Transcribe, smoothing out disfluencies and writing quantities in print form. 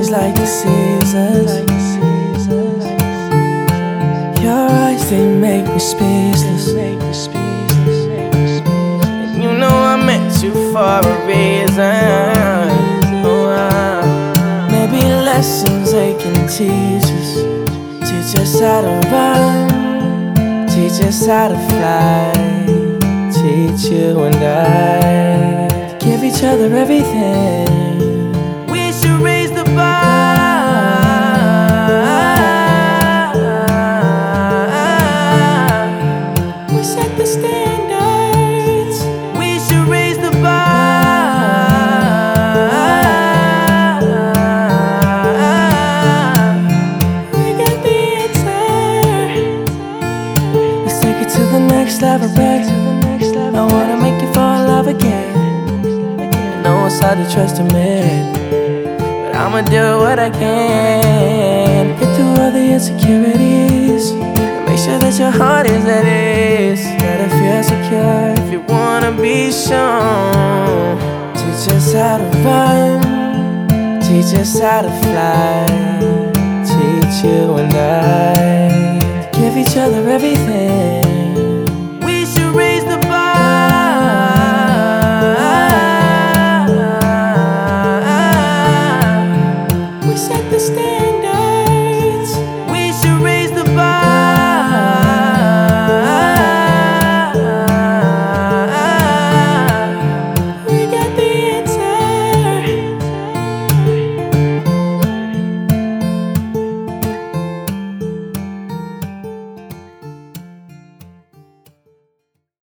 change like the seasons. Your eyes, they make me speechless. And you know I met you for a reason. Maybe lessons they can teach us. Teach us how to run, teach us how to fly. Teach you and I, give each other everything. We should raise the bar. We set the standards. We should raise the bar. We got the answer. Let's take it to the next level, babe. I wanna make you fall in love again. I know it's hard to trust a man, but I'ma do what I can. Get through all the insecurities and make sure that your heart is at ease. Gotta feel secure if you wanna be shown. Teach us how to run, teach us how to fly. Teach you and I, give each other everything.